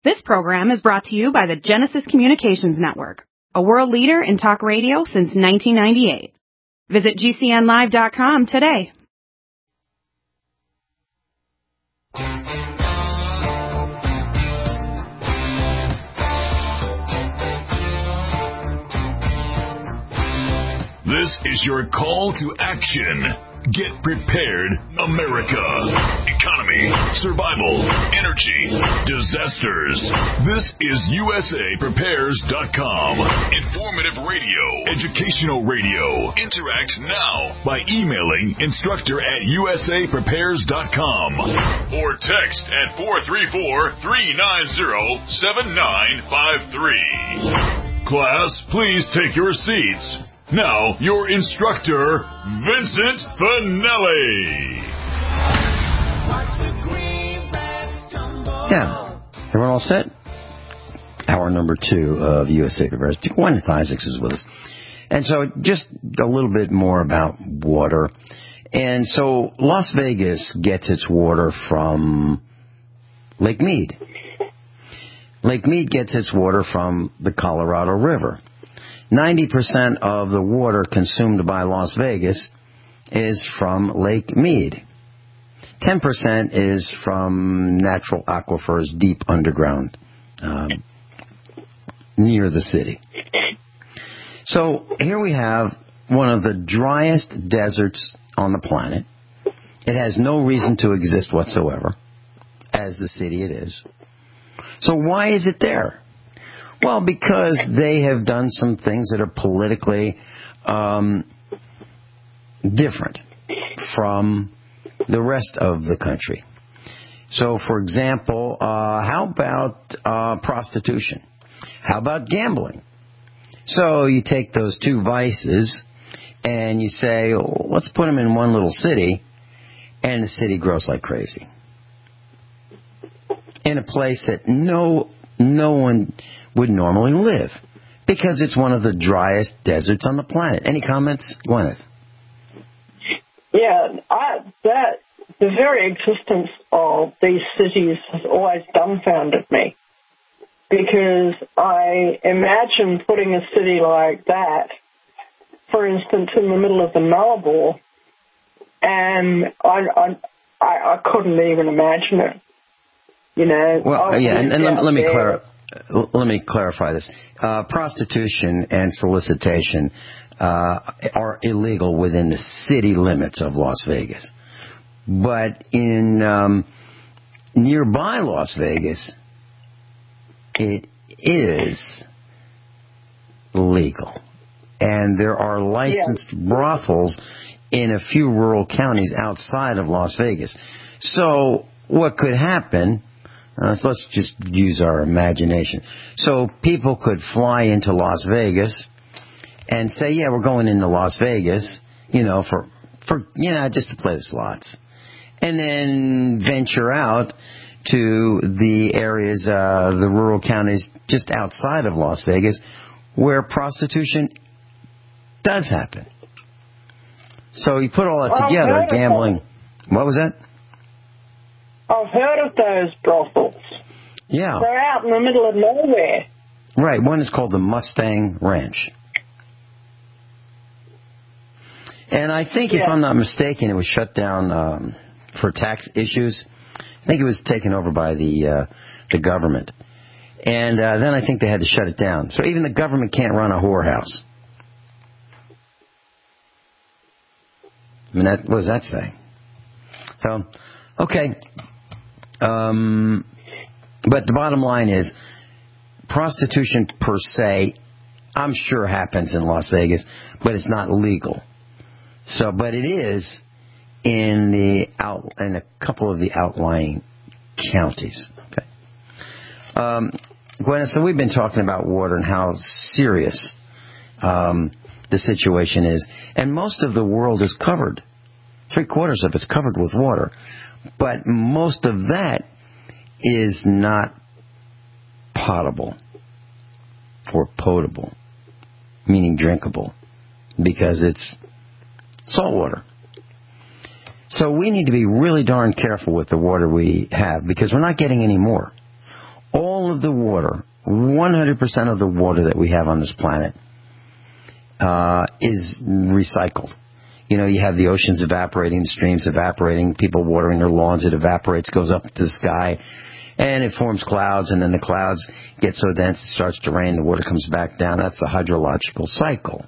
This program is brought to you by the Genesis Communications Network, a world leader in talk radio since 1998. Visit GCNlive.com today. This is your call to action. Get prepared, America. Economy, survival, energy, disasters. This is USAPrepares.com. Informative radio, educational radio. Interact now by emailing instructor@USAPrepares.com or text at 434-390-7953. Class, please take your seats. Now, your instructor, Vincent Finelli. Yeah. Everyone all set? Hour number 2 of USA Prepares. Gwyneth Isaacs is with us. And so just a little bit more about water. And so Las Vegas gets its water from Lake Mead. Lake Mead gets its water from the Colorado River. 90% of the water consumed by Las Vegas is from Lake Mead. 10% is from natural aquifers deep underground near the city. So here we have one of the driest deserts on the planet. It has no reason to exist whatsoever, as the city it is. So why is it there? Well, because they have done some things that are politically different from the rest of the country. So, for example, how about prostitution? How about gambling? So you take those two vices and you say, oh, let's put them in one little city, and the city grows like crazy. In a place that no one would normally live, because it's one of the driest deserts on the planet. Any comments, Gwyneth? Yeah, the very existence of these cities has always dumbfounded me, because I imagine putting a city like that, for instance, in the middle of the Nullarbor, and I couldn't even imagine it. You know. Well, yeah, and let me clarify this. Prostitution and solicitation are illegal within the city limits of Las Vegas. But in nearby Las Vegas, it is legal. And there are licensed brothels in a few rural counties outside of Las Vegas. So what could happen... let's just use our imagination. So people could fly into Las Vegas and say, yeah, we're going into Las Vegas, for just to play the slots. And then venture out to the areas, the rural counties just outside of Las Vegas where prostitution does happen. So you put all that together, gambling. What was that? I've heard of those brothels. Yeah. They're out in the middle of nowhere. Right. One is called the Mustang Ranch. And I think, if I'm not mistaken, it was shut down for tax issues. I think it was taken over by the government. And then I think they had to shut it down. So even the government can't run a whorehouse. I mean, what does that say? So, okay. But the bottom line is, prostitution per se, I'm sure happens in Las Vegas, but it's not legal. So, but it is in a couple of the outlying counties. Okay. Gwen, so we've been talking about water and how serious the situation is, and most of the world is covered. 3/4 of it's covered with water. But most of that is not potable or potable, meaning drinkable, because it's salt water. So we need to be really darn careful with the water we have, because we're not getting any more. All all of the water, 100% of the water that we have on this planet is recycled. You know, you have the oceans evaporating, the streams evaporating, people watering their lawns, it evaporates, goes up to the sky, and it forms clouds, and then the clouds get so dense it starts to rain, the water comes back down. That's the hydrological cycle.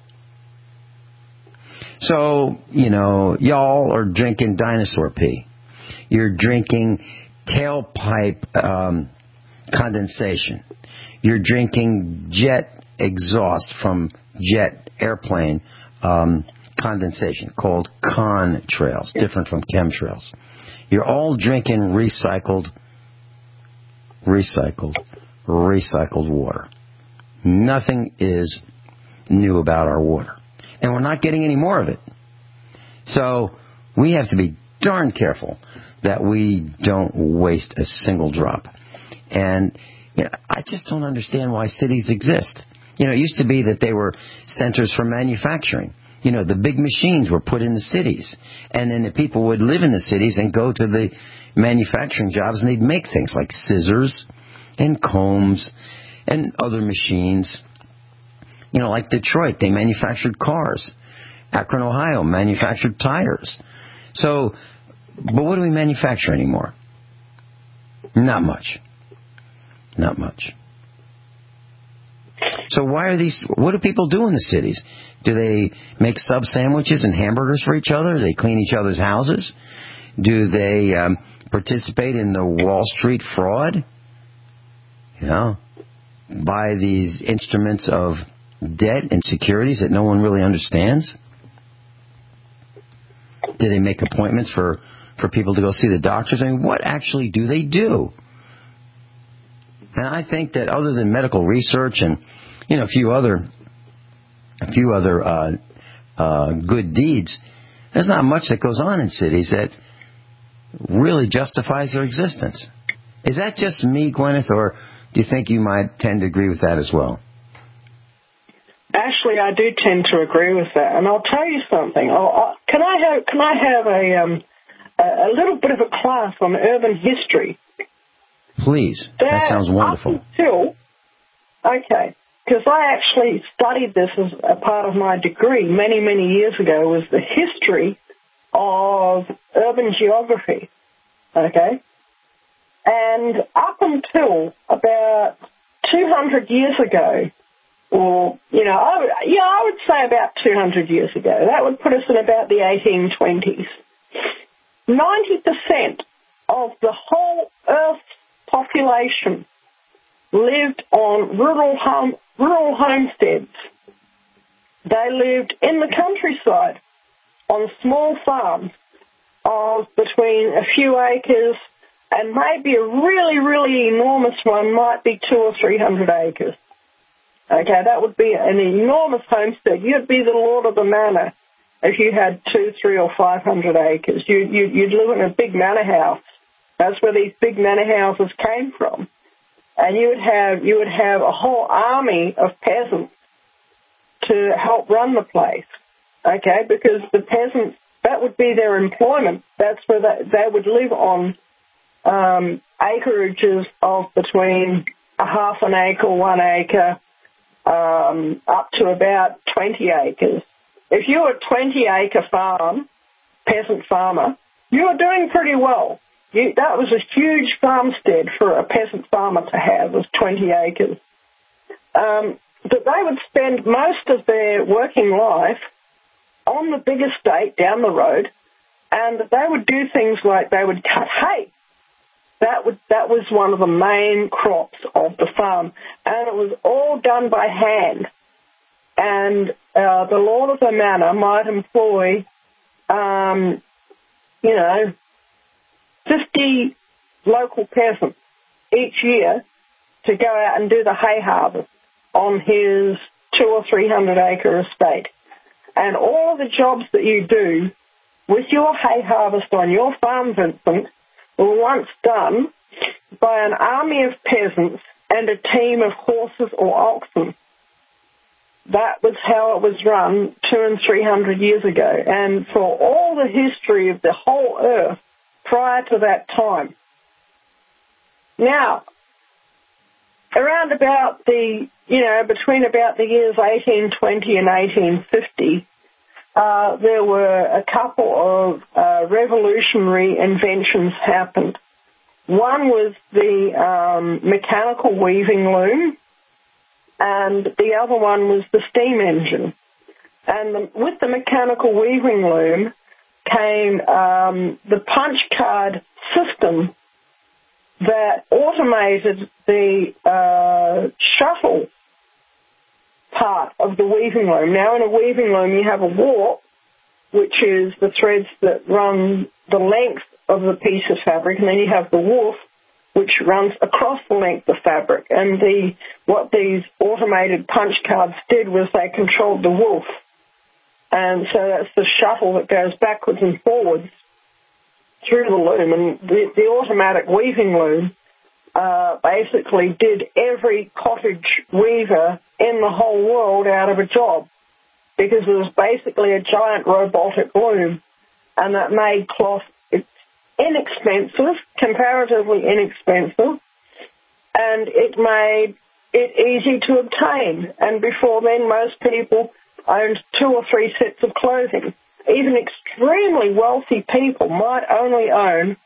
So, you know, y'all are drinking dinosaur pee. You're drinking tailpipe condensation. You're drinking jet exhaust from jet airplane condensation called contrails, different from chemtrails. You're all drinking recycled water. Nothing is new about our water. And we're not getting any more of it. So we have to be darn careful that we don't waste a single drop. And you know, I just don't understand why cities exist. You know, it used to be that they were centers for manufacturing. You know, the big machines were put in the cities. And then the people would live in the cities and go to the manufacturing jobs, and they'd make things like scissors and combs and other machines. You know, like Detroit, they manufactured cars. Akron, Ohio, manufactured tires. So, but what do we manufacture anymore? Not much. Not much. So what do people do in the cities? Do they make sub sandwiches and hamburgers for each other? Do they clean each other's houses? Do they participate in the Wall Street fraud? You know, buy these instruments of debt and securities that no one really understands? Do they make appointments for people to go see the doctors? I mean, what actually do they do? And I think that other than medical research and, you know, a few other good deeds, there's not much that goes on in cities that really justifies their existence. Is that just me, Gwyneth, or do you think you might tend to agree with that as well? Actually, I do tend to agree with that, and I'll tell you something. Can I have a little bit of a class on urban history? Please. That sounds wonderful. Okay, because I actually studied this as a part of my degree many, many years ago, was the history of urban geography. Okay? And up until about 200 years ago, or, you know, I would say about 200 years ago. That would put us in about the 1820s. 90% of the whole Earth's population lived on rural homesteads. They lived in the countryside on small farms of between a few acres and maybe a really, really enormous one might be 200 or 300 acres. Okay, that would be an enormous homestead. You'd be the lord of the manor if you had 200, 300, or 500 acres. You'd live in a big manor house. That's where these big manor houses came from. And you would have a whole army of peasants to help run the place. Okay, because the peasants, that would be their employment. That's where they would live on acreages of between a half an acre, 1 acre, up to about 20 acres. If you were a 20-acre farm, peasant farmer, you were doing pretty well. That was a huge farmstead for a peasant farmer to have, was 20 acres. But they would spend most of their working life on the big estate down the road, and they would do things like they would cut hay. That was one of the main crops of the farm, and it was all done by hand. And the lord of the manor might employ, 50 local peasants each year to go out and do the hay harvest on his 200 or 300 acre estate. And all of the jobs that you do with your hay harvest on your farm, Vincent, were once done by an army of peasants and a team of horses or oxen. That was how it was run 200 and 300 years ago. And for all the history of the whole earth prior to that time. Now, around about between about the years 1820 and 1850, there were a couple of revolutionary inventions happened. One was the mechanical weaving loom, and the other one was the steam engine. And with the mechanical weaving loom came the punch card system that automated the shuttle part of the weaving loom. Now, in a weaving loom, you have a warp, which is the threads that run the length of the piece of fabric, and then you have the woof, which runs across the length of fabric. And what these automated punch cards did was they controlled the woof. And so that's the shuttle that goes backwards and forwards through the loom. And the automatic weaving loom basically did every cottage weaver in the whole world out of a job, because it was basically a giant robotic loom, and that made cloth inexpensive, comparatively inexpensive, and it made it easy to obtain. And before then, most people owned 2 or 3 sets of clothing. Even extremely wealthy people might only own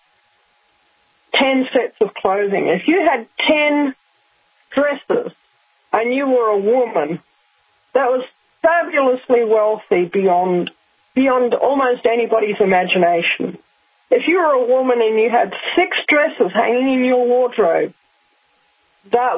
10 sets of clothing. If you had 10 dresses and you were a woman, that was fabulously wealthy beyond almost anybody's imagination. If you were a woman and you had 6 dresses hanging in your wardrobe, that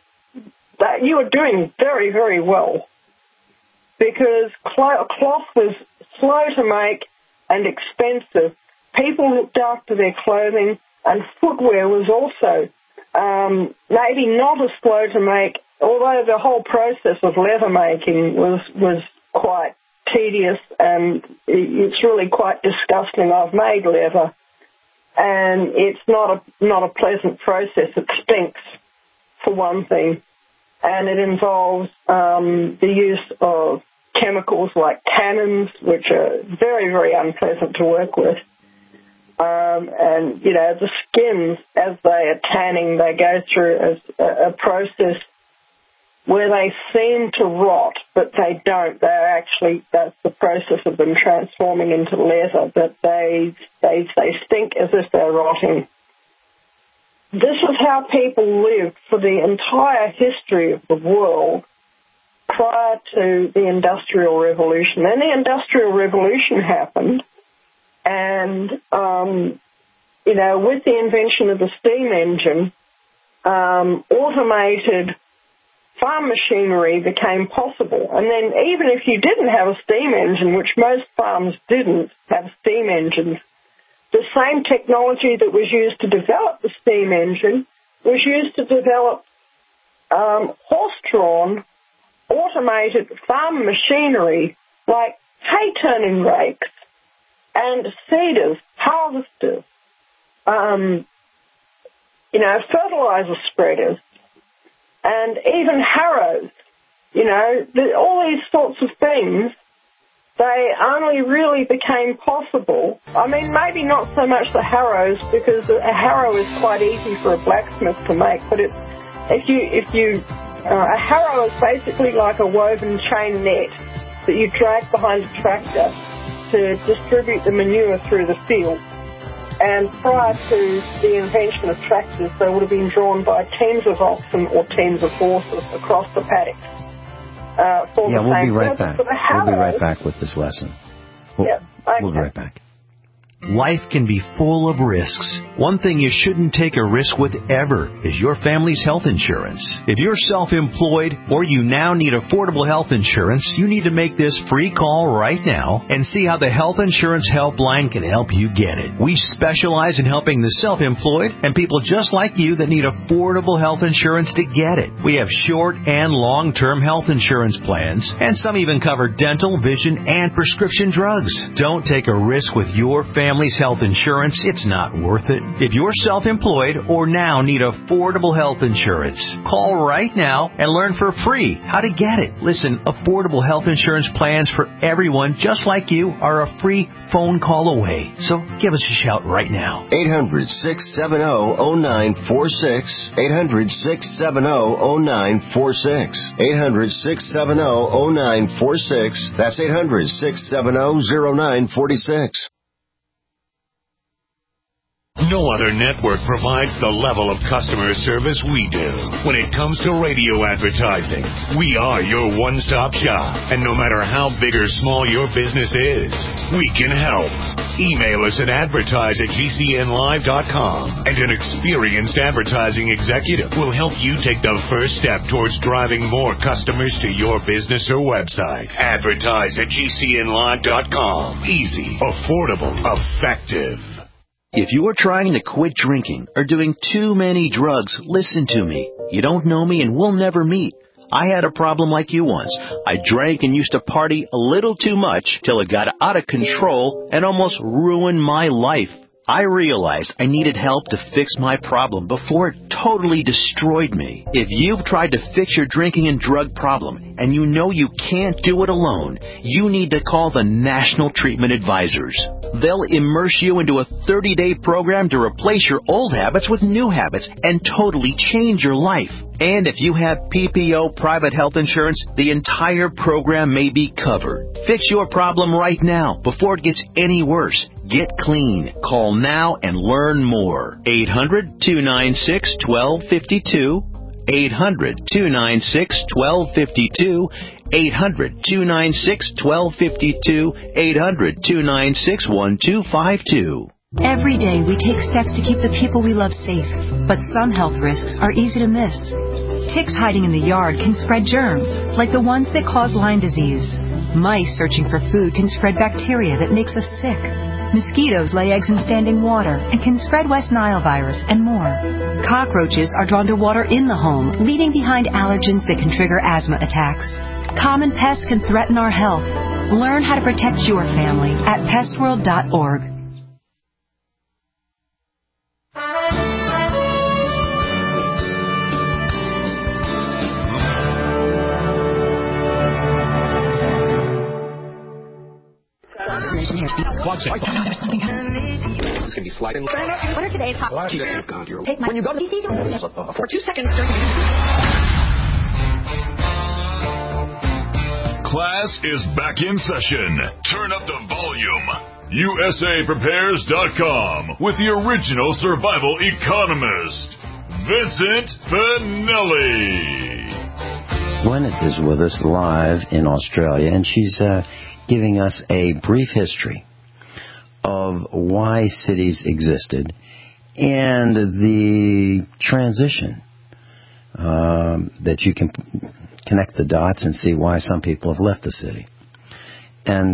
you were doing very, very well, because cloth was slow to make and expensive. People looked after their clothing, and footwear was also maybe not as slow to make, although the whole process of leather making was quite tedious, and it's really quite disgusting. I've made leather, and it's not a pleasant process. It stinks, for one thing, and it involves the use of chemicals like tannins, which are very, very unpleasant to work with. And, the skins, as they are tanning, they go through a process where they seem to rot, but they don't. They're actually, that's the process of them transforming into leather, but they stink as if they're rotting. This is how people lived for the entire history of the world prior to the Industrial Revolution. Then the Industrial Revolution happened, and, with the invention of the steam engine, automated farm machinery became possible. And then even if you didn't have a steam engine, which most farms didn't have steam engines, the same technology that was used to develop the steam engine was used to develop horse-drawn automated farm machinery like hay-turning rakes and seeders, harvesters, fertilizer spreaders, and even harrows. All these sorts of things, they only really became possible. I mean, maybe not so much the harrows, because a harrow is quite easy for a blacksmith to make, but a harrow is basically like a woven chain net that you drag behind a tractor to distribute the manure through the field. And prior to the invention of tractors, they would have been drawn by teams of oxen or teams of horses across the paddock. We'll be right back. We'll be right back with this lesson. We'll be right back. Life can be full of risks. One thing you shouldn't take a risk with ever is your family's health insurance. If you're self-employed or you now need affordable health insurance, you need to make this free call right now and see how the Health Insurance Helpline can help you get it. We specialize in helping the self-employed and people just like you that need affordable health insurance to get it. We have short and long-term health insurance plans, and some even cover dental, vision, and prescription drugs. Don't take a risk with your family family's health insurance, it's not worth it. If you're self-employed or now need affordable health insurance, call right now and learn for free how to get it. Listen, affordable health insurance plans for everyone just like you are a free phone call away. So give us a shout right now. 800-670-0946. 800-670-0946. 800-670-0946. That's 800-670-0946. No other network provides the level of customer service we do. When it comes to radio advertising, we are your one-stop shop. And no matter how big or small your business is, we can help. Email us at advertise@gcnlive.com, and an experienced advertising executive will help you take the first step towards driving more customers to your business or website. Advertise@gcnlive.com. Easy, affordable, effective. If you are trying to quit drinking or doing too many drugs, listen to me. You don't know me and we'll never meet. I had a problem like you once. I drank and used to party a little too much till it got out of control and almost ruined my life. I realized I needed help to fix my problem before it totally destroyed me. If you've tried to fix your drinking and drug problem and you know you can't do it alone, you need to call the National Treatment Advisors. They'll immerse you into a 30-day program to replace your old habits with new habits and totally change your life. And if you have PPO private health insurance, the entire program may be covered. Fix your problem right now before it gets any worse. Get clean. Call now and learn more. 800-296-1252. 800-296-1252. 800-296-1252. 800-296-1252. Every day we take steps to keep the people we love safe, but some health risks are easy to miss. Ticks hiding in the yard can spread germs, like the ones that cause Lyme disease. Mice searching for food can spread bacteria that makes us sick. Mosquitoes lay eggs in standing water and can spread West Nile virus and more. Cockroaches are drawn to water in the home, leaving behind allergens that can trigger asthma attacks. Common pests can threaten our health. Learn how to protect your family at pestworld.org. Watch it. Oh, no, there's something happening. It's going to be sliding. What are today's hot topics? Take my... When you go to for 2 seconds during... Class is back in session. Turn up the volume. USAPrepares.com with the original survival economist, Vincent Finelli. Gwyneth is with us live in Australia, and she's giving us a brief history of why cities existed and the transition that you can connect the dots and see why some people have left the city. And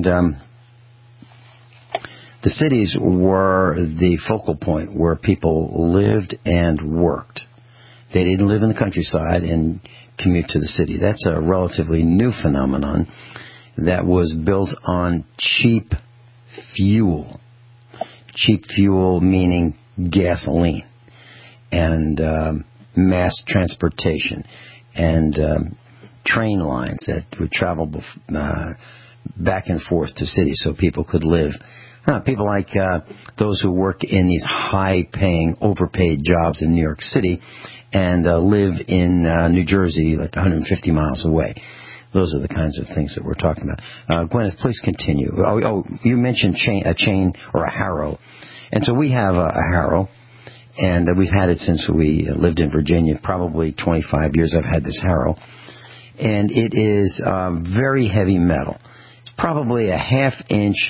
the cities were the focal point where people lived and worked. They didn't live in the countryside and commute to the city. That's a relatively new phenomenon that was built on cheap fuel. Cheap fuel meaning gasoline and mass transportation and train lines that would travel back and forth to cities so people could live. People like those who work in these high-paying, overpaid jobs in New York City and live in New Jersey, like 150 miles away. Those are the kinds of things that we're talking about. Gwyneth, please continue. You mentioned a chain or a Harrow. And so we have a Harrow, and we've had it since we lived in Virginia. Probably 25 years I've had this Harrow. And it is very heavy metal. It's probably a half-inch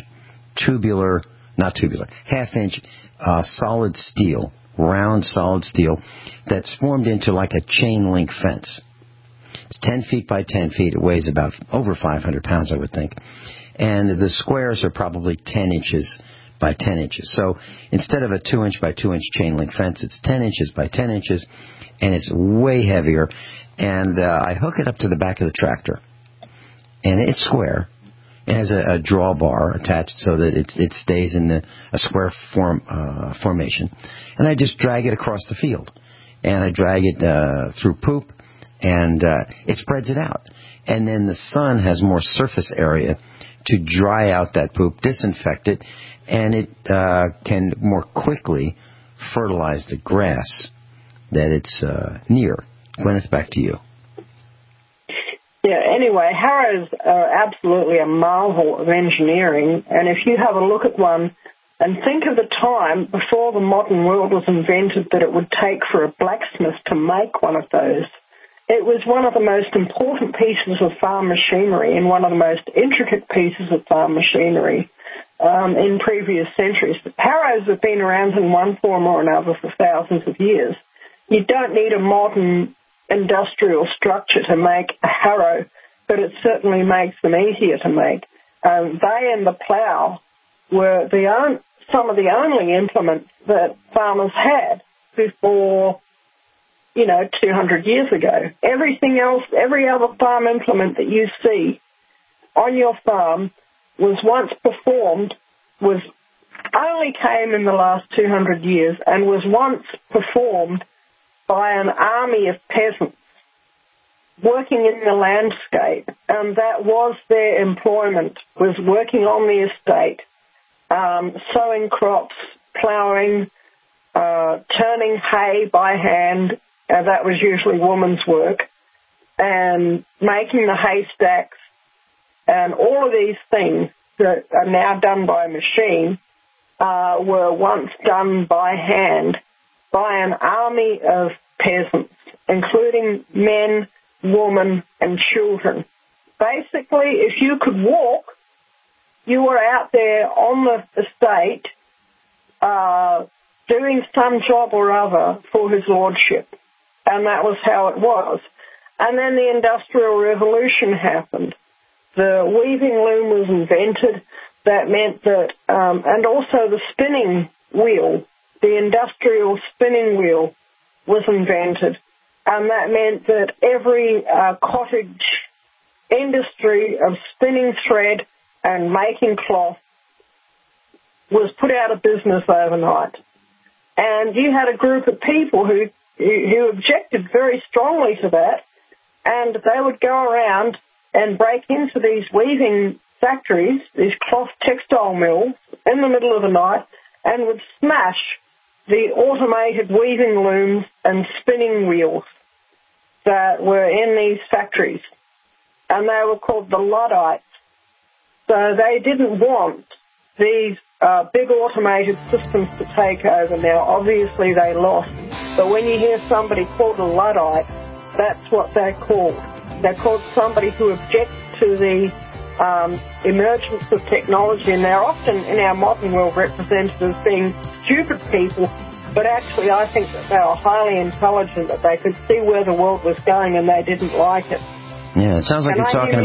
half-inch solid steel, round solid steel, that's formed into like a chain link fence. It's 10 feet by 10 feet. It weighs about over 500 pounds, I would think. And the squares are probably 10 inches by 10 inches. So instead of a 2-inch by 2-inch chain link fence, it's 10 inches by 10 inches, and it's way heavier. And I hook it up to the back of the tractor, and it's square. It has a drawbar attached so that it stays in a square formation. And I just drag it across the field. And I drag it through poop, and it spreads it out. And then the sun has more surface area to dry out that poop, disinfect it, and it can more quickly fertilize the grass that it's near. Gwyneth, back to you. Yeah, anyway, harrows are absolutely a marvel of engineering, and if you have a look at one and think of the time before the modern world was invented that it would take for a blacksmith to make one of those, it was one of the most important pieces of farm machinery and one of the most intricate pieces of farm machinery in previous centuries. Harrows have been around in one form or another for thousands of years. You don't need a modern industrial structure to make a harrow, but it certainly makes them easier to make. They and the plough were some of the only implements that farmers had before, 200 years ago. Everything else, every other farm implement that you see on your farm was once performed, only came in the last 200 years and was once performed by an army of peasants working in the landscape, and that was their employment, was working on the estate, sowing crops, ploughing, turning hay by hand, that was usually woman's work, and making the haystacks, and all of these things that are now done by a machine were once done by hand by an army of peasants, including men, women, and children. Basically, if you could walk, you were out there on the estate doing some job or other for his lordship, and that was how it was. And then the Industrial Revolution happened. The weaving loom was invented. That meant that, and also the spinning wheel, the industrial spinning wheel was invented, and that meant that every cottage industry of spinning thread and making cloth was put out of business overnight. And you had a group of people who objected very strongly to that, and they would go around and break into these weaving factories, these cloth textile mills, in the middle of the night, and would smash the automated weaving looms and spinning wheels that were in these factories. And they were called the Luddites. So they didn't want these big automated systems to take over. Now, obviously they lost. But when you hear somebody called a Luddite, that's what they're called. They're called somebody who objects to the emergence of technology, and they're often in our modern world represented as being stupid people, but actually I think that they were highly intelligent, that they could see where the world was going and they didn't like it. Yeah, it sounds like you're talking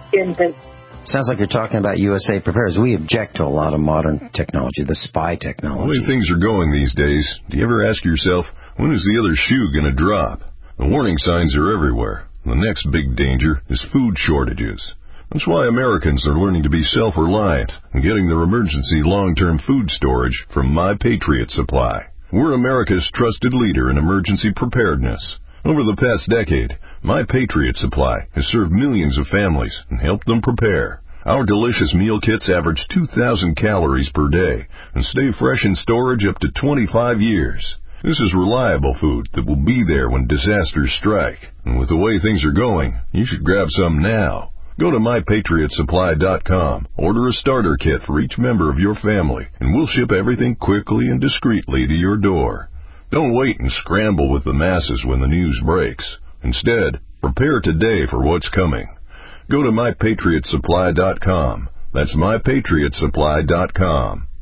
about USA Prepares. We object to a lot of modern technology, the spy technology. The way things are going these days, do you ever ask yourself, when is the other shoe going to drop? The warning signs are everywhere. The next big danger is food shortages. That's why Americans are learning to be self-reliant and getting their emergency long-term food storage from My Patriot Supply. We're America's trusted leader in emergency preparedness. Over the past decade, My Patriot Supply has served millions of families and helped them prepare. Our delicious meal kits average 2,000 calories per day and stay fresh in storage up to 25 years. This is reliable food that will be there when disasters strike. And with the way things are going, you should grab some now. Go to MyPatriotSupply.com, order a starter kit for each member of your family, and we'll ship everything quickly and discreetly to your door. Don't wait and scramble with the masses when the news breaks. Instead, prepare today for what's coming. Go to MyPatriotSupply.com. That's MyPatriotSupply.com.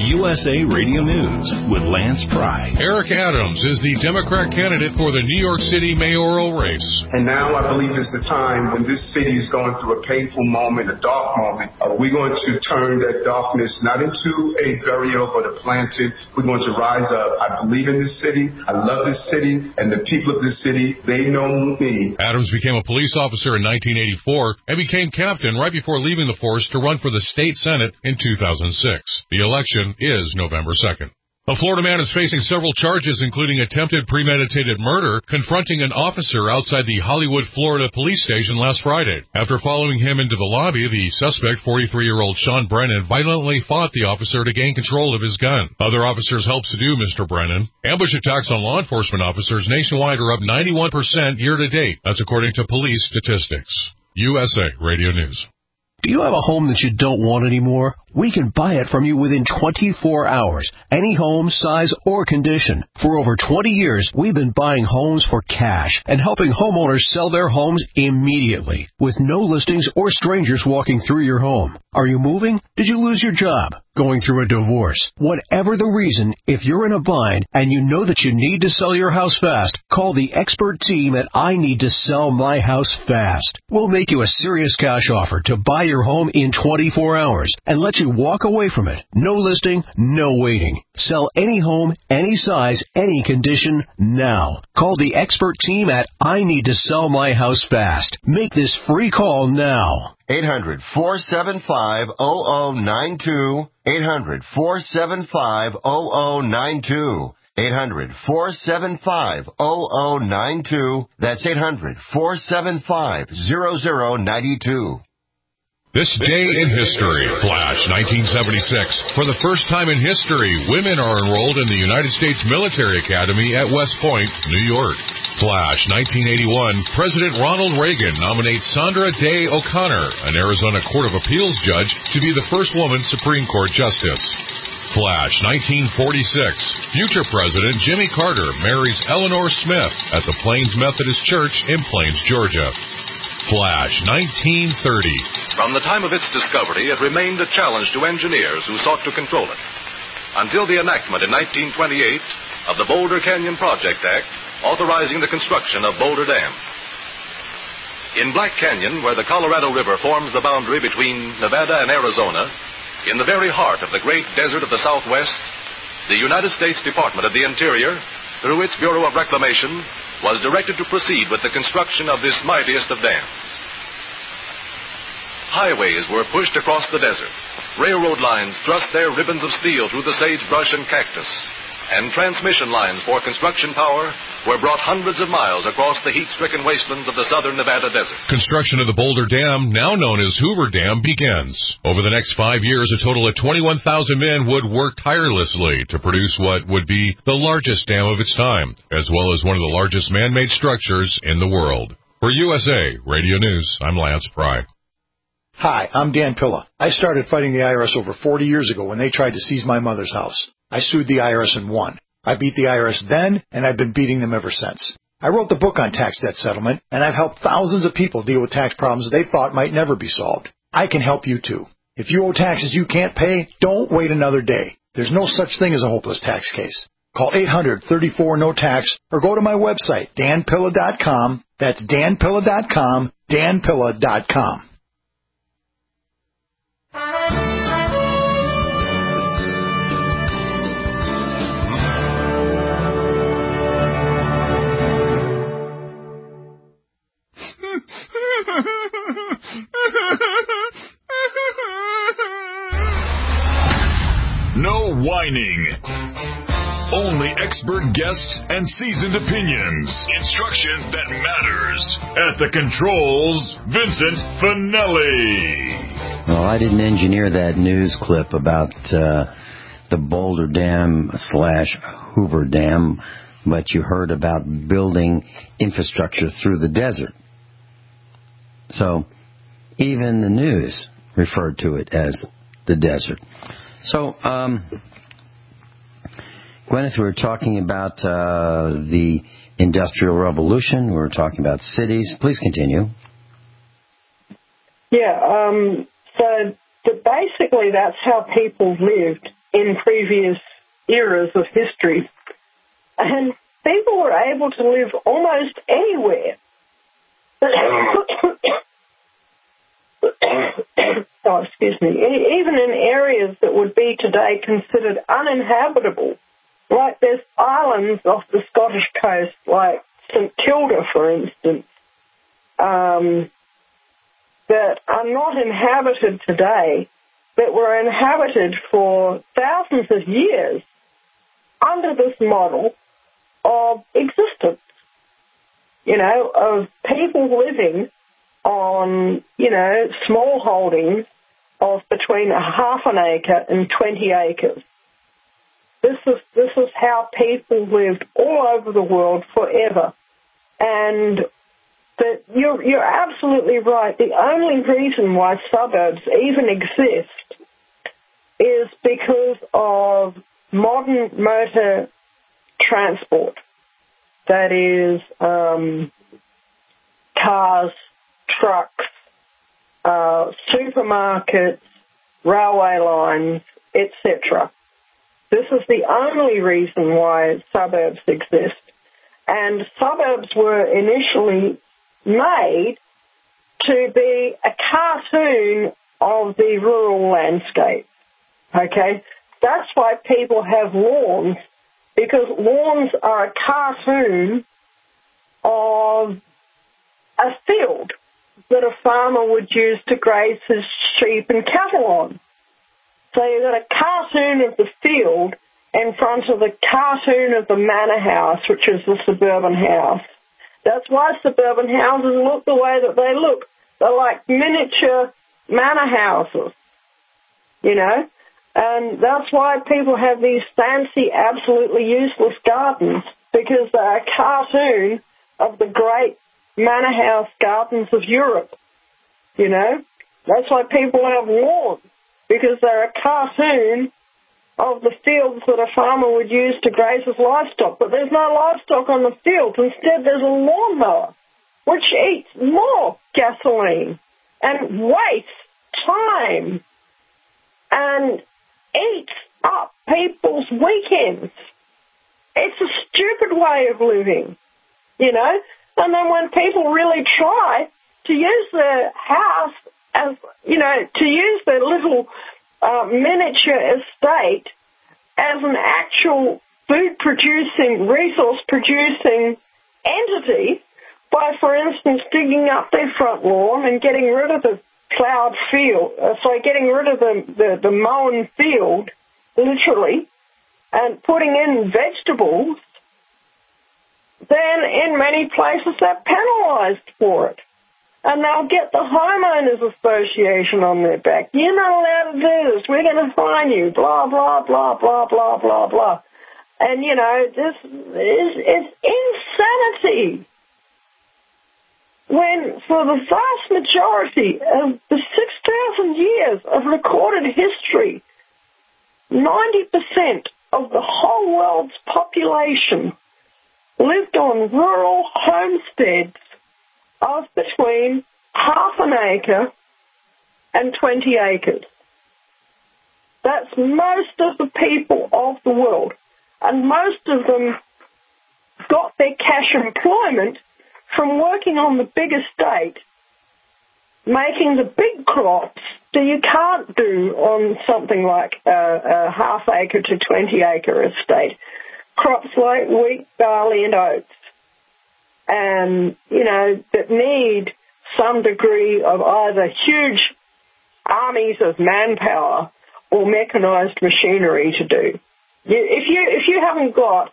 USA Radio News with Lance Pry. Eric Adams is the Democrat candidate for the New York City mayoral race. And now I believe is the time when this city is going through a painful moment, a dark moment. We're going to turn that darkness not into a burial, but a planting. We're going to rise up. I believe in this city. I love this city. And the people of this city, they know me. Adams became a police officer in 1984 and became captain right before leaving the force to run for the state Senate in 2006. The election is November 2nd. A Florida man is facing several charges, including attempted premeditated murder, confronting an officer outside the Hollywood, Florida police station last Friday. After following him into the lobby, the suspect, 43-year-old Sean Brennan, violently fought the officer to gain control of his gun. Other officers helped subdue Mr. Brennan. Ambush attacks on law enforcement officers nationwide are up 91% year-to-date. That's according to police statistics. USA Radio News. Do you have a home that you don't want anymore? We can buy it from you within 24 hours. Any home, size, or condition. For over 20 years, we've been buying homes for cash and helping homeowners sell their homes immediately with no listings or strangers walking through your home. Are you moving? Did you lose your job? Going through a divorce? Whatever the reason, if you're in a bind and you know that you need to sell your house fast, call the expert team at I Need to Sell My House Fast. We'll make you a serious cash offer to buy your home in 24 hours and let you walk away from it. No listing, no waiting. Sell any home, any size, any condition, now. Call the expert team at I Need to Sell My House Fast. Make this free call now. 800-475-0092. 800-475-0092. 800-475-0092. That's 800-475-0092. This day in history, Flash 1976. For the first time in history, women are enrolled in the United States Military Academy at West Point, New York. Flash 1981. President Ronald Reagan nominates Sandra Day O'Connor, an Arizona Court of Appeals judge, to be the first woman Supreme Court justice. Flash 1946. Future President Jimmy Carter marries Eleanor Smith at the Plains Methodist Church in Plains, Georgia. Flash 1930. From the time of its discovery, it remained a challenge to engineers who sought to control it. Until the enactment in 1928 of the Boulder Canyon Project Act, authorizing the construction of Boulder Dam. In Black Canyon, where the Colorado River forms the boundary between Nevada and Arizona, in the very heart of the great desert of the Southwest, the United States Department of the Interior, through its Bureau of Reclamation, was directed to proceed with the construction of this mightiest of dams. Highways were pushed across the desert. Railroad lines thrust their ribbons of steel through the sagebrush and cactus. And transmission lines for construction power were brought hundreds of miles across the heat-stricken wastelands of the southern Nevada desert. Construction of the Boulder Dam, now known as Hoover Dam, begins. Over the next 5 years, a total of 21,000 men would work tirelessly to produce what would be the largest dam of its time, as well as one of the largest man-made structures in the world. For USA Radio News, I'm Lance Pry. Hi, I'm Dan Pilla. I started fighting the IRS over 40 years ago when they tried to seize my mother's house. I sued the IRS and won. I beat the IRS then, and I've been beating them ever since. I wrote the book on tax debt settlement, and I've helped thousands of people deal with tax problems they thought might never be solved. I can help you too. If you owe taxes you can't pay, don't wait another day. There's no such thing as a hopeless tax case. Call 800-34-NO-TAX or go to my website, danpilla.com. That's danpilla.com, danpilla.com. No whining. Only expert guests and seasoned opinions. Instruction that matters. At the controls, Vincent Finelli. Well, I didn't engineer that news clip about the Boulder Dam / Hoover Dam, but you heard about building infrastructure through the desert. So even the news referred to it as the desert. So, Gwyneth, we were talking about the Industrial Revolution. We were talking about cities. Please continue. Yeah, so basically that's how people lived in previous eras of history. And people were able to live almost anywhere. Oh, excuse me. Even in areas that would be today considered uninhabitable, like there's islands off the Scottish coast, like St Kilda, for instance, that are not inhabited today, that were inhabited for thousands of years under this model of existence, of people living on, small holdings of between half an acre and 20 acres. This is how people lived all over the world forever. And that you're absolutely right. The only reason why suburbs even exist is because of modern motor transport. That is cars, trucks, supermarkets, railway lines, etc. This is the only reason why suburbs exist. And suburbs were initially made to be a cartoon of the rural landscape. Okay? That's why people have lawns, because lawns are a cartoon of a field that a farmer would use to graze his sheep and cattle on. So you've got a cartoon of the field in front of the cartoon of the manor house, which is the suburban house. That's why suburban houses look the way that they look. They're like miniature manor houses, And that's why people have these fancy, absolutely useless gardens, because they're a cartoon of the great manor house gardens of Europe, That's why people have lawns, because they're a cartoon of the fields that a farmer would use to graze his livestock. But there's no livestock on the fields. Instead, there's a lawnmower, which eats more gasoline and wastes time and eats up people's weekends. It's a stupid way of living, And then when people really try to use their house as, to use their little miniature estate as an actual food-producing, resource-producing entity by, for instance, digging up their front lawn and getting rid of the plowed field, getting rid of the mown field, literally, and putting in vegetables, then in many places they're penalized for it. And they'll get the homeowners association on their back. You're not allowed to do this. We're going to fine you. Blah, blah, blah, blah, blah, blah, blah. And, this is insanity. When for the vast majority of the 6,000 years of recorded history, 90% of the whole world's population lived on rural homesteads of between half an acre and 20 acres. That's most of the people of the world. And most of them got their cash employment from working on the big estate, making the big crops that you can't do on something like a half acre to 20 acre estate. Crops like wheat, barley, and oats. And, that need some degree of either huge armies of manpower or mechanized machinery to do. If you haven't got,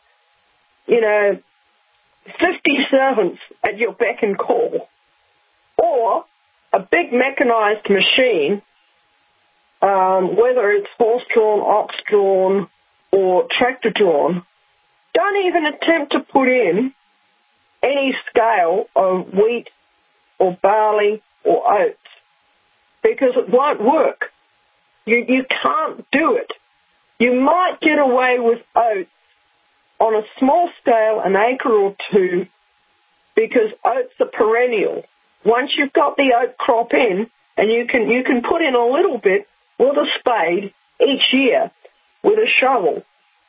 50 servants at your beck and call, or a big mechanized machine, whether it's horse-drawn, ox-drawn, or tractor-drawn, don't even attempt to put in any scale of wheat or barley or oats, because it won't work. You can't do it. You might get away with oats on a small scale, an acre or two, because oats are perennial. Once you've got the oat crop in, and you can put in a little bit with a spade each year, with a shovel,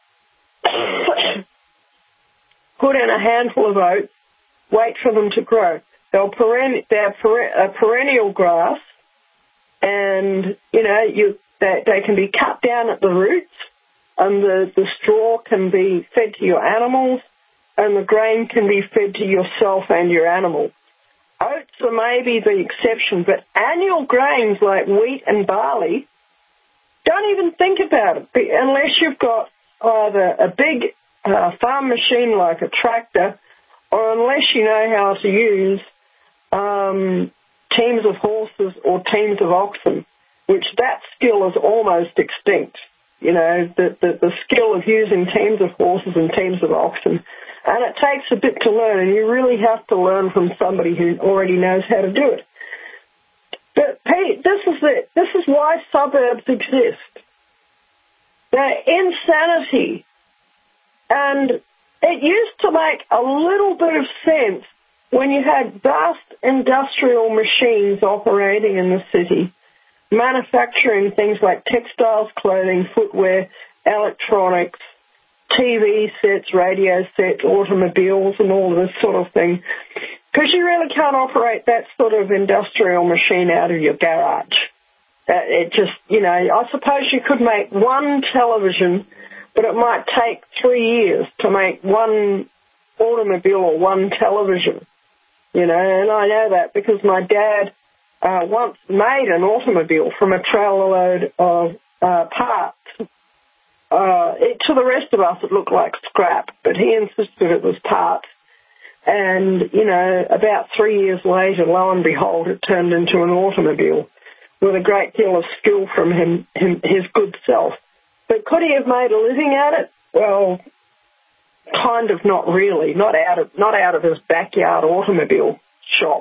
put in a handful of oats, wait for them to grow. They're perennial grass, and, they can be cut down at the roots, and the straw can be fed to your animals, and the grain can be fed to yourself and your animals. Oats are maybe the exception, but annual grains like wheat and barley, don't even think about it unless you've got either a big farm machine like a tractor, or unless you know how to use teams of horses or teams of oxen, which that skill is almost extinct. The skill of using teams of horses and teams of oxen. And it takes a bit to learn, and you really have to learn from somebody who already knows how to do it. But, Pete, this is it. This is why suburbs exist. They're insanity. And it used to make a little bit of sense when you had vast industrial machines operating in the city, manufacturing things like textiles, clothing, footwear, electronics, TV sets, radio sets, automobiles, and all of this sort of thing. Because you really can't operate that sort of industrial machine out of your garage. It just, I suppose you could make one television, but it might take 3 years to make one automobile or one television. And I know that because my dad once made an automobile from a trailer load of parts. To the rest of us, it looked like scrap, but he insisted it was parts. And, about 3 years later, lo and behold, it turned into an automobile with a great deal of skill from his good self. But could he have made a living at it? Well, kind of not really, not out of his backyard automobile shop.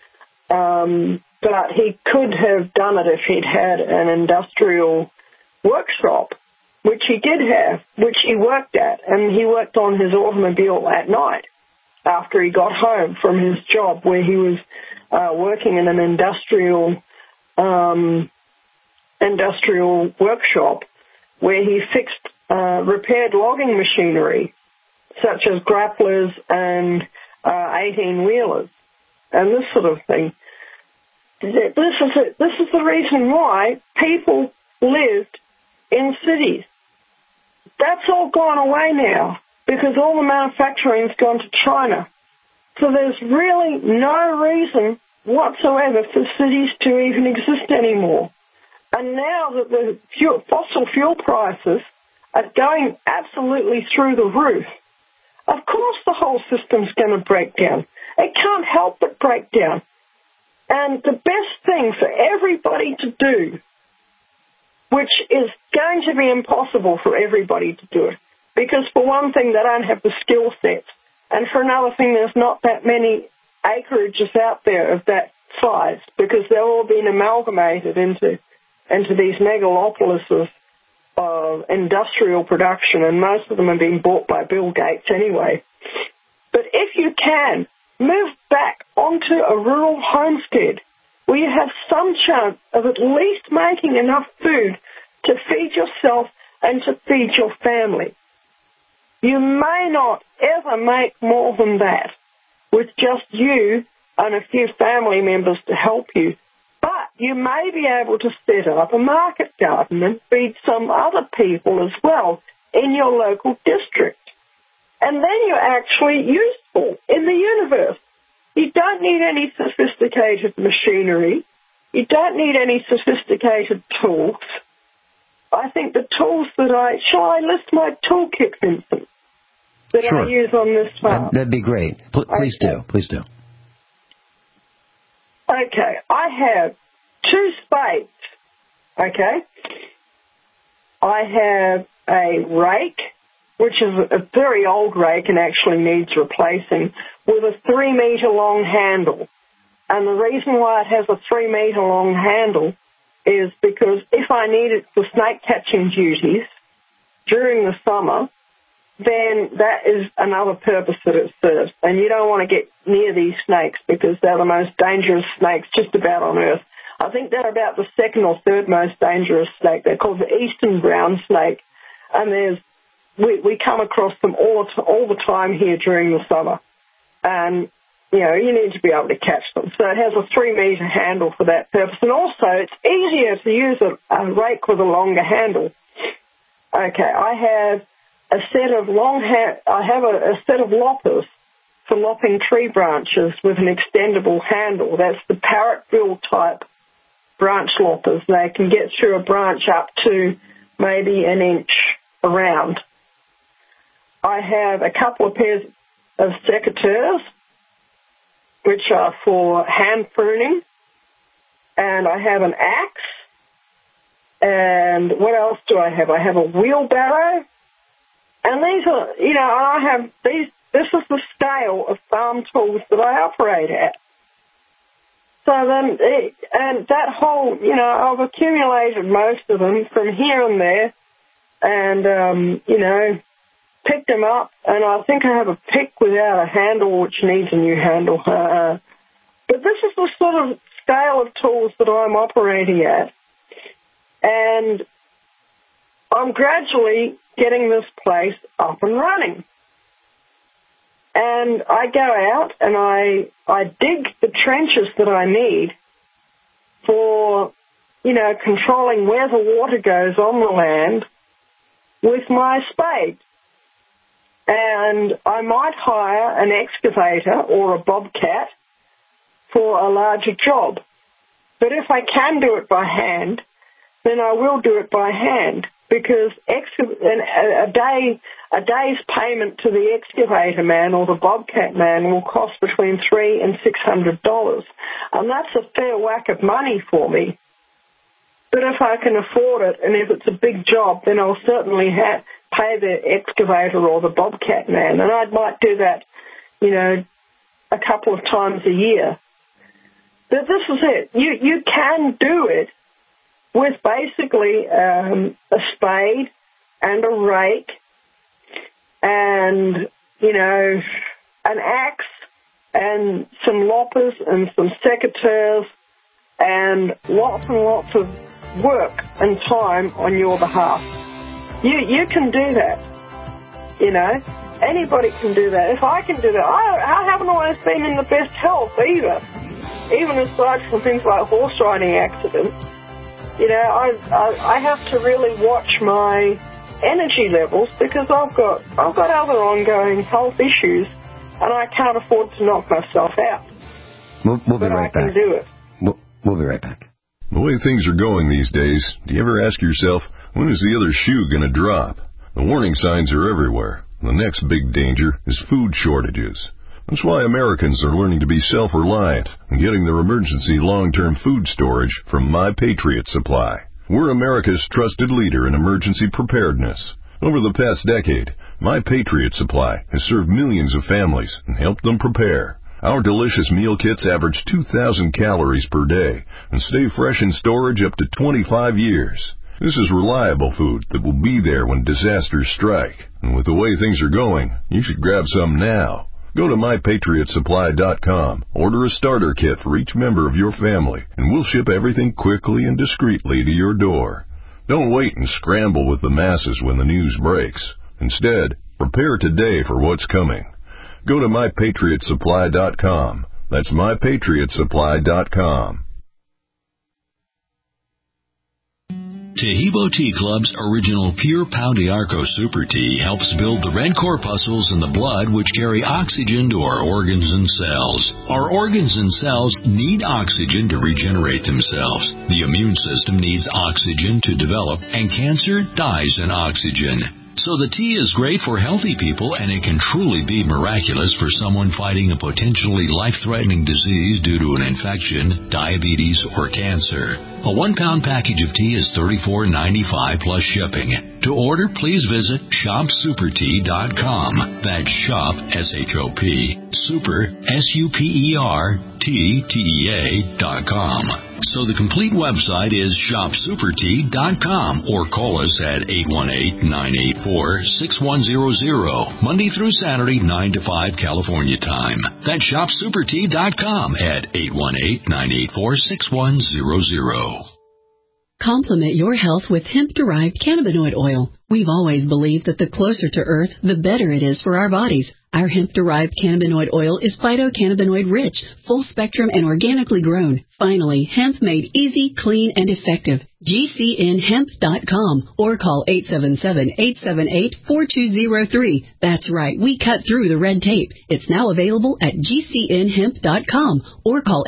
But he could have done it if he'd had an industrial workshop, which he did have, which he worked at, and he worked on his automobile at night after he got home from his job where he was working in an industrial workshop where he fixed repaired logging machinery, such as grapplers and 18-wheelers and this sort of thing. This is the reason why people lived in cities. That's all gone away now because all the manufacturing's gone to China. So there's really no reason whatsoever for cities to even exist anymore. And now that the fossil fuel prices are going absolutely through the roof, of course the whole system's going to break down. It can't help but break down. And the best thing for everybody to do, which is going to be impossible for everybody to do it, because for one thing, they don't have the skill sets, and for another thing, there's not that many acreages out there of that size, because they're all been amalgamated into these megalopolises of industrial production, and most of them are being bought by Bill Gates anyway. But if you can, move back onto a rural homestead where you have some chance of at least making enough food to feed yourself and to feed your family. You may not ever make more than that with just you and a few family members to help you, but you may be able to set up a market garden and feed some other people as well in your local district. And then you're actually useful in the universe. You don't need any sophisticated machinery. You don't need any sophisticated tools. I think the tools that shall I list my toolkit, Vincent, that sure. I use on this farm? That'd be great. Please do. Please do. Okay. I have 2 spades. Okay. I have a rake, which is a very old rake and actually needs replacing, with a 3-meter long handle. And the reason why it has a 3-meter long handle is because if I need it for snake catching duties during the summer, then that is another purpose that it serves. And you don't want to get near these snakes because they're the most dangerous snakes just about on Earth. I think they're about the 2nd or 3rd most dangerous snake. They're called the eastern brown snake. and we come across them all the time here during the summer. And, you know, you need to be able to catch them. So it has a 3-metre handle for that purpose. And also, it's easier to use a rake with a longer handle. Okay, I have a set of a set of loppers for lopping tree branches with an extendable handle. That's the parrot bill type branch loppers. They can get through a branch up to maybe an inch around. I have a couple of pairs of secateurs, which are for hand pruning, and I have an axe. And what else do I have? I have a wheelbarrow. And these are, you know, I have these. This is the scale of farm tools that I operate at. So then, and that whole, you know, I've accumulated most of them from here and there, and you know, picked them up. And I think I have a pick without a handle, which needs a new handle. But this is the sort of scale of tools that I'm operating at, and I'm gradually getting this place up and running. And I go out and I dig the trenches that I need for, you know, controlling where the water goes on the land with my spade. And I might hire an excavator or a bobcat for a larger job. But if I can do it by hand, then I will do it by hand, because a day's payment to the excavator man or the bobcat man will cost between $300 and $600, and that's a fair whack of money for me. But if I can afford it, and if it's a big job, then I'll certainly pay the excavator or the bobcat man, and I might do that, you know, a couple of times a year. But this is it. You can do it with basically a spade and a rake and, you know, an axe and some loppers and some secateurs and lots of work and time on your behalf. You can do that, you know. Anybody can do that. If I can do that, I haven't always been in the best health either, even aside from things like horse riding accidents. You know, I have to really watch my energy levels, because I've got other ongoing health issues, and I can't afford to knock myself out. We'll be right back. I can do it. We'll be right back. The way things are going these days, do you ever ask yourself, when is the other shoe going to drop? The warning signs are everywhere. The next big danger is food shortages. That's why Americans are learning to be self-reliant and getting their emergency long-term food storage from My Patriot Supply. We're America's trusted leader in emergency preparedness. Over the past decade, My Patriot Supply has served millions of families and helped them prepare. Our delicious meal kits average 2,000 calories per day and stay fresh in storage up to 25 years. This is reliable food that will be there when disasters strike. And with the way things are going, you should grab some now. Go to MyPatriotSupply.com, order a starter kit for each member of your family, and we'll ship everything quickly and discreetly to your door. Don't wait and scramble with the masses when the news breaks. Instead, prepare today for what's coming. Go to MyPatriotSupply.com. That's MyPatriotSupply.com. Taheebo Tea Club's original Pure Pau d'Arco Super Tea helps build the red corpuscles in the blood which carry oxygen to our organs and cells. Our organs and cells need oxygen to regenerate themselves. The immune system needs oxygen to develop, and cancer dies in oxygen. So the tea is great for healthy people, and it can truly be miraculous for someone fighting a potentially life-threatening disease due to an infection, diabetes, or cancer. A 1-pound package of tea is $34.95 plus shipping. To order, please visit ShopSuperTea.com. That's shop, S-H-O-P, super, SUPERTEA.com. So the complete website is ShopSuperTea.com, or call us at 818-984-6100, Monday through Saturday, 9 to 5 California time. That's ShopSuperTea.com at 818-984-6100. Complement your health with hemp-derived cannabinoid oil. We've always believed that the closer to Earth, the better it is for our bodies. Our hemp-derived cannabinoid oil is phytocannabinoid-rich, full-spectrum, and organically grown. Finally, hemp made easy, clean, and effective. GCNhemp.com or call 877-878-4203. That's right, we cut through the red tape. It's now available at GCNhemp.com or call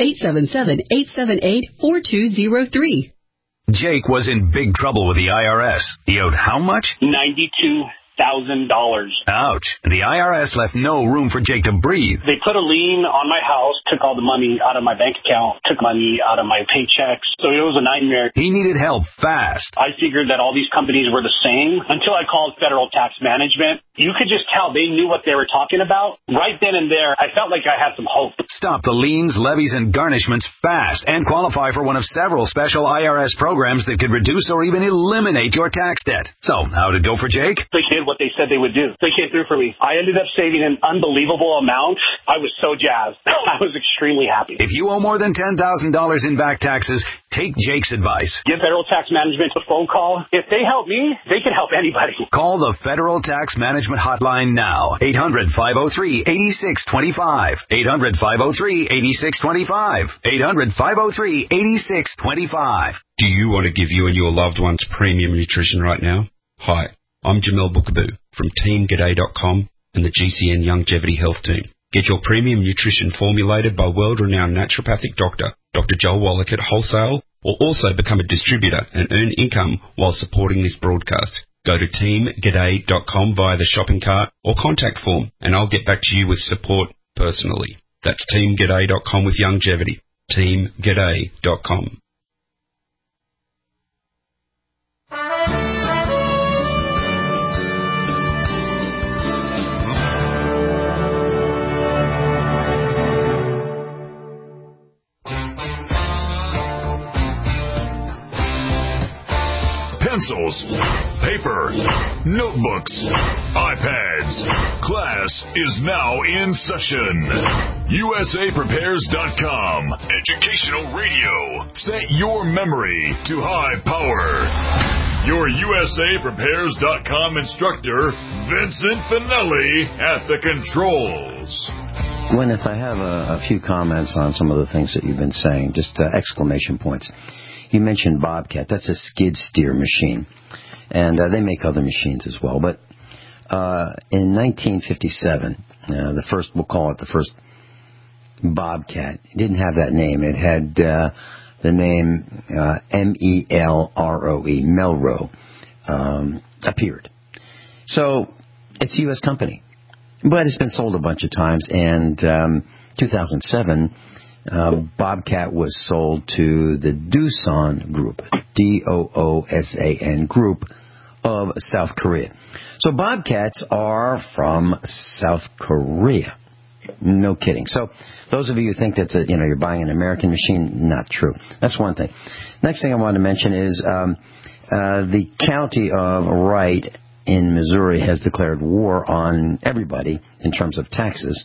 877-878-4203. Jake was in big trouble with the IRS. He owed how much? $92,000. Ouch. The IRS left no room for Jake to breathe. They put a lien on my house, took all the money out of my bank account, took money out of my paychecks. So it was a nightmare. He needed help fast. I figured that all these companies were the same until I called Federal Tax Management. You could just tell they knew what they were talking about. Right then and there, I felt like I had some hope. Stop the liens, levies, and garnishments fast and qualify for one of several special IRS programs that could reduce or even eliminate your tax debt. So, how did it go for Jake? They did what they said they would do. They came through for me. I ended up saving an unbelievable amount. I was so jazzed. I was extremely happy. If you owe more than $10,000 in back taxes, take Jake's advice. Give Federal Tax Management a phone call. If they help me, they can help anybody. Call the Federal Tax Management hotline now. 800-503-8625. 800-503-8625. 800-503-8625. Do you want to give you and your loved ones premium nutrition right now? Hi, I'm Jamel Bookaboo from TeamGaday.com and the GCN Longevity Health Team. Get your premium nutrition formulated by world-renowned naturopathic doctor, Dr. Joel Wallach at Wholesale, or also become a distributor and earn income while supporting this broadcast. Go to TeamGaday.com via the shopping cart or contact form, and I'll get back to you with support personally. That's TeamGaday.com with longevity. TeamGaday.com. Pencils, paper, notebooks, iPads. Class is now in session. USAPrepares.com. Educational radio. Set your memory to high power. Your USAPrepares.com instructor, Vincent Finelli, at the controls. Gwyneth, I have a few comments on some of the things that you've been saying, just exclamation points. You mentioned Bobcat. That's a skid steer machine. And they make other machines as well. But in 1957, the first, we'll call it the first Bobcat, it didn't have that name. It had the name M-E-L-R-O-E, Melro, appeared. So it's a U.S. company. But it's been sold a bunch of times. And 2007... Bobcat was sold to the Doosan Group, D-O-O-S-A-N Group of South Korea. So Bobcats are from South Korea. No kidding. So those of you who think that you're buying an American machine, not true. That's one thing. Next thing I want to mention is the county of Wright in Missouri has declared war on everybody in terms of taxes.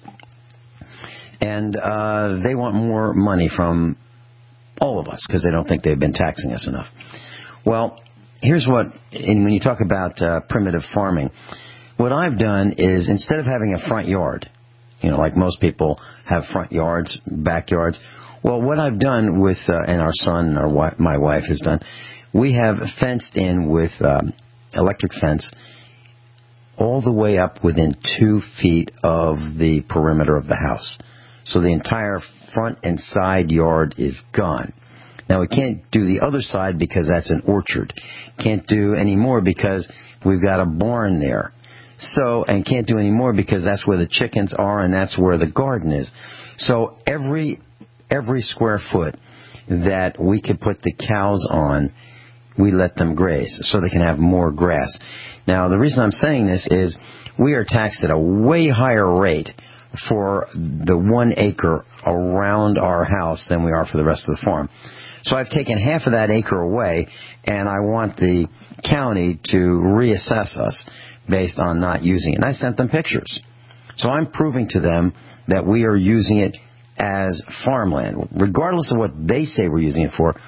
And they want more money from all of us because they don't think they've been taxing us enough. Well, here's what, and when you talk about primitive farming, what I've done is instead of having a front yard, like most people have front yards, backyards, well, what I've done with, and our son and my wife has done, we have fenced in with electric fence all the way up within 2 feet of the perimeter of the house. So the entire front and side yard is gone. Now, we can't do the other side because that's an orchard. Can't do any more because we've got a barn there. So, and can't do any more because that's where the chickens are and that's where the garden is. So every square foot that we could put the cows on, we let them graze so they can have more grass. Now, the reason I'm saying this is we are taxed at a way higher rate for the 1 acre around our house than we are for the rest of the farm. So I've taken half of that acre away, and I want the county to reassess us based on not using it. And I sent them pictures. So I'm proving to them that we are using it as farmland. Regardless of what they say we're using it for,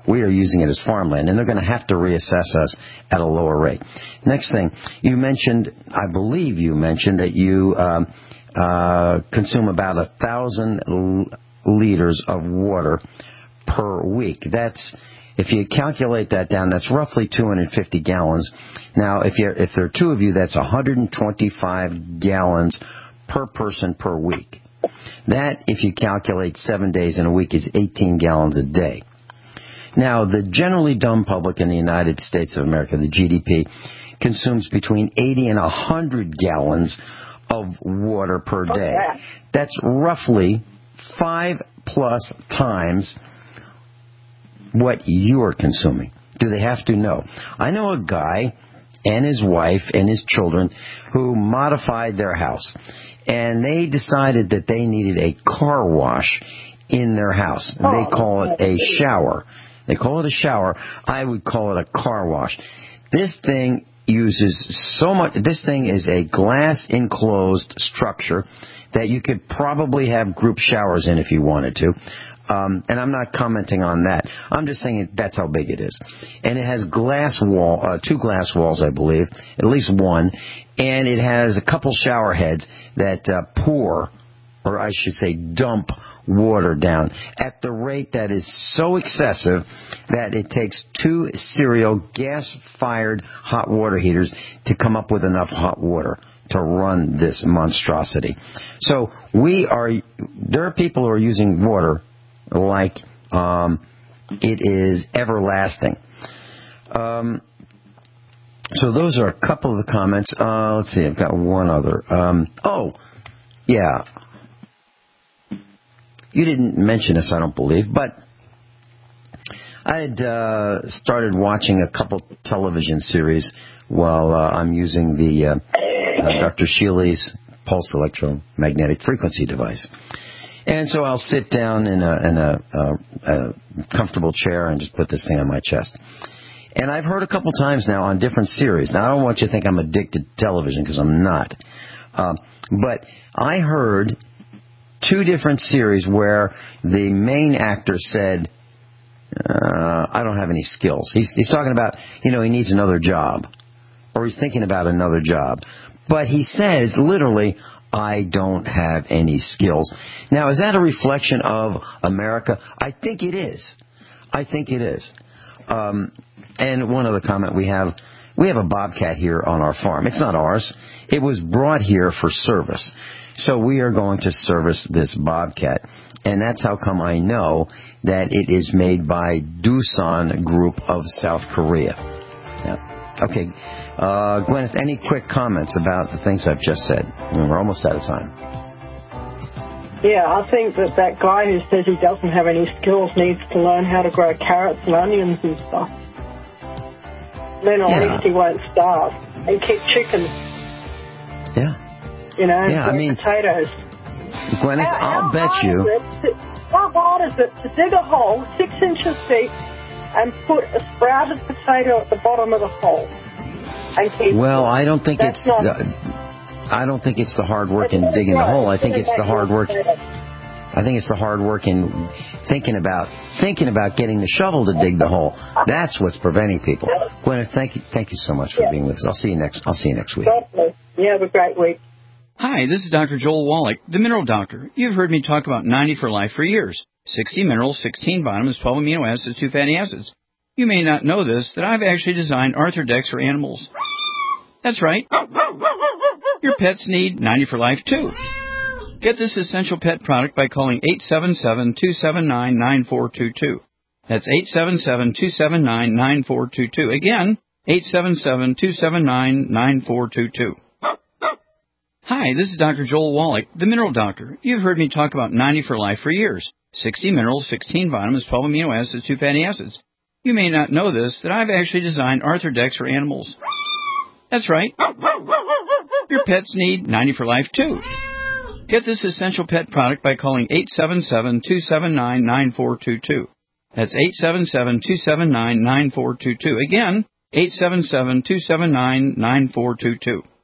we are using it as farmland, and they're going to have to reassess us at a lower rate. Next thing, you mentioned, I believe you mentioned that you consume about 1,000 liters of water per week. That's, if you calculate that down, that's roughly 250 gallons. Now, if there are two of you, that's 125 gallons per person per week. That, if you calculate 7 days in a week, is 18 gallons a day. Now, the generally dumb public in the United States of America, the GDP, consumes between 80 and 100 gallons of water per day. That's roughly 5+ times what you're consuming. Do they have to? No. I know a guy and his wife and his children who modified their house, and they decided that they needed a car wash in their house. They call it a shower. They call it a shower. I would call it a car wash. This thing uses so much. This thing is a glass enclosed structure that you could probably have group showers in if you wanted to. And I'm not commenting on that. I'm just saying that's how big it is. And it has two glass walls, I believe, at least one. And it has a couple shower heads that pour, or I should say dump, water down at the rate that is so excessive that it takes 2 serial gas-fired hot water heaters to come up with enough hot water to run this monstrosity. So there are people who are using water like it is everlasting. So those are a couple of the comments. Let's see, I've got one other. You didn't mention this, I don't believe, but I had started watching a couple television series while I'm using the Dr. Shealy's pulse electromagnetic frequency device. And so I'll sit down in a comfortable chair and just put this thing on my chest. And I've heard a couple times now on different series. Now, I don't want you to think I'm addicted to television, because I'm not. But I heard 2 different series where the main actor said, I don't have any skills. He's talking about, he needs another job. Or he's thinking about another job. But he says, literally, I don't have any skills. Now, is that a reflection of America? I think it is. And one other comment, we have a bobcat here on our farm. It's not ours. It was brought here for service. So we are going to service this bobcat. And that's how come I know that it is made by Doosan Group of South Korea. Yeah. Okay. Gwyneth, any quick comments about the things I've just said? We're almost out of time. Yeah, I think that guy who says he doesn't have any skills needs to learn how to grow carrots and onions and stuff. Then at least he won't starve. And keep chickens. Yeah. Potatoes. Gwyneth, I'll bet you. How hard is it to dig a hole 6 inches deep and put a sprouted potato at the bottom of the hole? And keep I don't think it's the hard work in digging the hole. I think it's the hard work. I think it's the hard work in thinking about getting the shovel to dig the hole. That's what's preventing people. Gwyneth, thank you so much for being with us. I'll see you next week. You have a great week. Hi, this is Dr. Joel Wallach, the Mineral Doctor. You've heard me talk about 90 for Life for years. 60 minerals, 16 vitamins, 12 amino acids, 2 fatty acids. You may not know this, that I've actually designed Arthrodex for animals. That's right. Your pets need 90 for Life, too. Get this essential pet product by calling 877-279-9422. That's 877-279-9422. Again, 877-279-9422. Hi, this is Dr. Joel Wallach, the Mineral Doctor. You've heard me talk about 90 for Life for years. 60 minerals, 16 vitamins, 12 amino acids, 2 fatty acids. You may not know this, that I've actually designed Arthrodex for animals. That's right. Your pets need 90 for Life, too. Get this essential pet product by calling 877-279-9422. That's 877-279-9422. Again, 877-279-9422.